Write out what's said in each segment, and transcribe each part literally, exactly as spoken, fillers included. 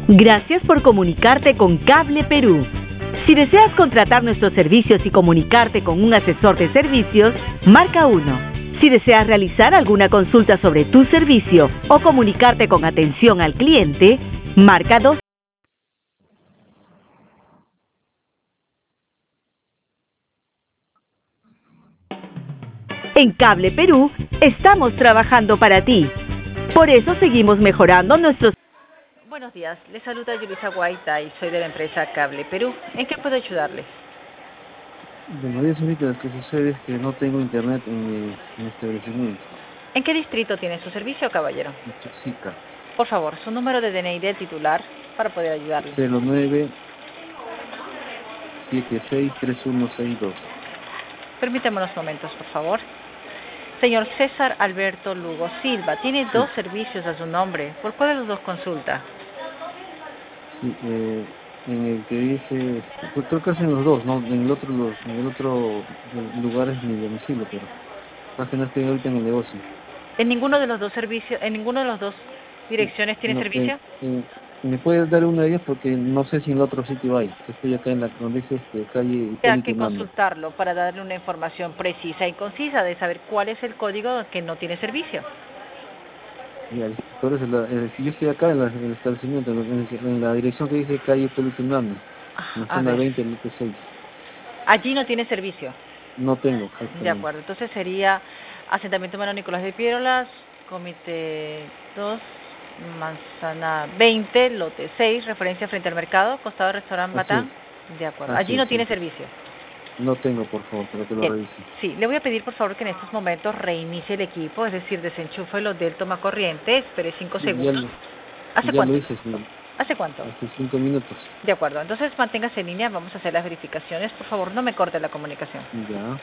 Gracias por comunicarte con Cable Perú. Si deseas contratar nuestros servicios y comunicarte con un asesor de servicios, marca uno. Si deseas realizar alguna consulta sobre tu servicio o comunicarte con atención al cliente, marca dos. En Cable Perú estamos trabajando para ti. Por eso seguimos mejorando nuestros... Buenos días, les saluda Yulisa Guaita y soy de la empresa Cable Perú. ¿En qué puedo ayudarles? Bueno, días ahorita lo que sucede es que no tengo internet en mi, en mi establecimiento. ¿En qué distrito tiene su servicio, caballero? En Chosica. Por favor, su número de D N I del titular para poder ayudarle. cero nueve siete seis tres uno seis dos. Permítame unos momentos, por favor. Señor César Alberto Lugo Silva, tiene Sí. dos servicios a su nombre. ¿Por cuál de los dos consulta? Sí, eh, en el que dice, pues creo que hacen los dos, ¿no? En el otro, los, en el otro lugar es mi domicilio, pero más que no estoy ahorita en el negocio. ¿En ninguno de los dos servicios, en ninguno de los dos direcciones tiene No, servicio? eh, eh, ¿me puedes dar una de ellas? Porque no sé si en el otro sitio hay. Estoy acá en la, donde dice este, calle Hay Hipólito que Hernández. consultarlo para darle una información precisa y concisa de saber cuál es el código que no tiene servicio. Ya, por eso, la, eh, yo estoy acá en, la, en el establecimiento, en, en, en la dirección que dice calle Hipólito Hernández, en la A zona ver, veinte, lote seis. allí no tiene servicio. No tengo, De exactamente. acuerdo, entonces sería asentamiento Manuel Nicolás de Piérolas, comité dos, manzana veinte, lote seis, referencia frente al mercado, costado del restaurante Así Batán. es. De acuerdo, Así allí no es, tiene sí. servicio. No tengo, por favor, para que lo Bien, revise. sí, le voy a pedir por favor que en estos momentos reinicie el equipo, es decir, desenchufe los del toma corriente, espere cinco Ya, ya, segundos. lo, ¿Hace ya cuánto? lo hice, señor. ¿Hace cuánto? Hace cinco minutos. De acuerdo, entonces manténgase en línea, vamos a hacer las verificaciones. Por favor, no me corte la comunicación. Ya.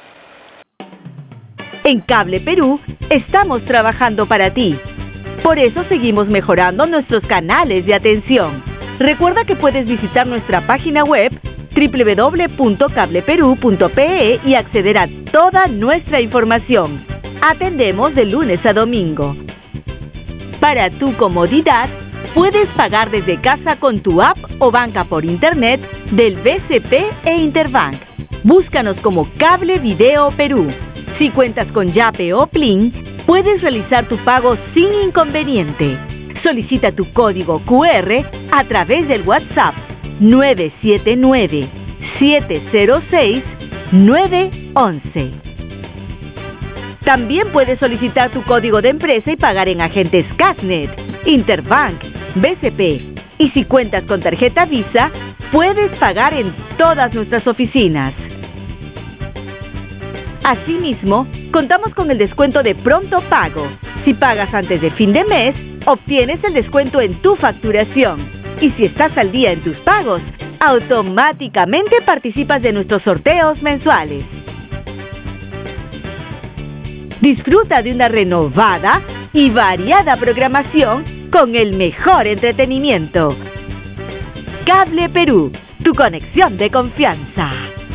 En Cable Perú estamos trabajando para ti. Por eso seguimos mejorando nuestros canales de atención. Recuerda que puedes visitar nuestra página web doble u doble u doble u punto cable perú punto pe e y acceder a toda nuestra información. Atendemos de lunes a domingo. Para tu comodidad, puedes pagar desde casa con tu app o banca por internet del B C P e Interbank. Búscanos como Cable Video Perú. Si cuentas con Yape o Plin, puedes realizar tu pago sin inconveniente. Solicita tu código cu erre a través del WhatsApp nueve siete nueve, siete cero seis, nueve uno uno. También puedes solicitar tu código de empresa y pagar en agentes Casnet, Interbank, B C P. Y si cuentas con tarjeta Visa, puedes pagar en todas nuestras oficinas. Asimismo, contamos con el descuento de pronto pago. Si pagas antes de fin de mes, obtienes el descuento en tu facturación. Y si estás al día en tus pagos, automáticamente participas de nuestros sorteos mensuales. Disfruta de una renovada y variada programación con el mejor entretenimiento. Cable Perú, tu conexión de confianza.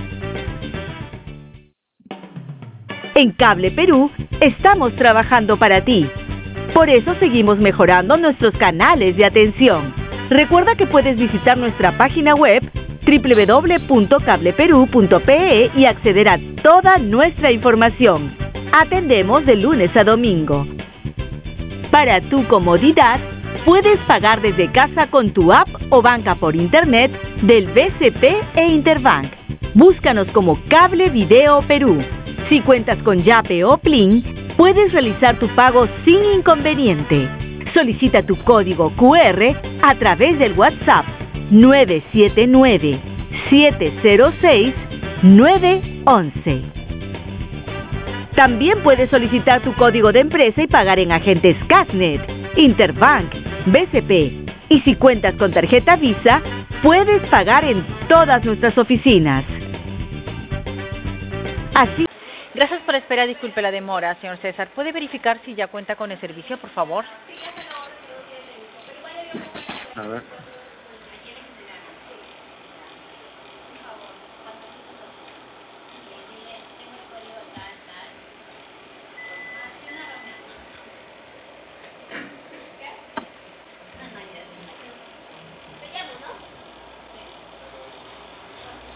En Cable Perú estamos trabajando para ti. Por eso seguimos mejorando nuestros canales de atención. Recuerda que puedes visitar nuestra página web doble u doble u doble u punto cable perú punto pe e y acceder a toda nuestra información. Atendemos de lunes a domingo. Para tu comodidad, puedes pagar desde casa con tu app o banca por internet del B C P e Interbank. Búscanos como Cable Video Perú. Si cuentas con Yape o Plin, puedes realizar tu pago sin inconveniente. Solicita tu código cu erre a través del WhatsApp nueve siete nueve, siete cero seis, nueve uno uno. También puedes solicitar tu código de empresa y pagar en agentes Casnet, Interbank, B C P. Y si cuentas con tarjeta Visa, puedes pagar en todas nuestras oficinas. Así. Gracias por esperar, disculpe la demora, señor César. ¿Puede verificar si ya cuenta con el servicio, por favor? A ver.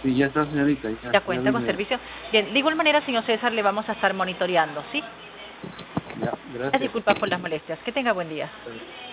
Sí, ya está, señorita. Ya, ¿Ya cuenta ya con vine. servicio? Bien, de igual manera, señor César, le vamos a estar monitoreando, ¿sí? Ya, Las gracias. disculpas por las molestias. Que tenga buen día.